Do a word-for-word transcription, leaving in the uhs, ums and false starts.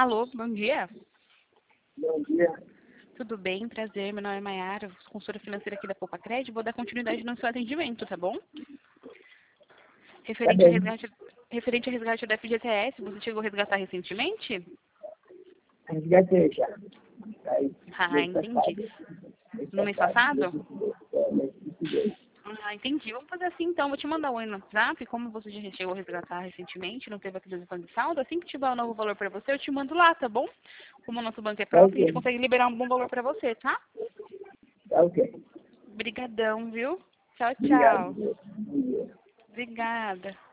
Alô, bom dia. Bom dia. Tudo bem? Prazer, meu nome é Maiara, consultora financeira aqui da Poupa Crédito. Vou dar continuidade no seu atendimento, tá bom? Tá Referente a bem. resgate, referente a resgate da F G T S, você chegou a resgatar recentemente? Resgatei já. Aí, Ah, mês entendi. passado. Mês No mês passado, mês passado? vinte e dois. É, mês vinte e dois. Ah, entendi. Vamos fazer assim então. Vou te mandar um oi no WhatsApp. Como você já chegou a resgatar recentemente, não teve aquisição de saldo, assim que tiver um novo valor para você, eu te mando lá, tá bom? Como o nosso banco é Tá próprio, a gente ok. consegue liberar um bom valor para você, tá? Tá ok. Obrigadão, viu? Tchau, Obrigado. tchau. Bom dia. Obrigada.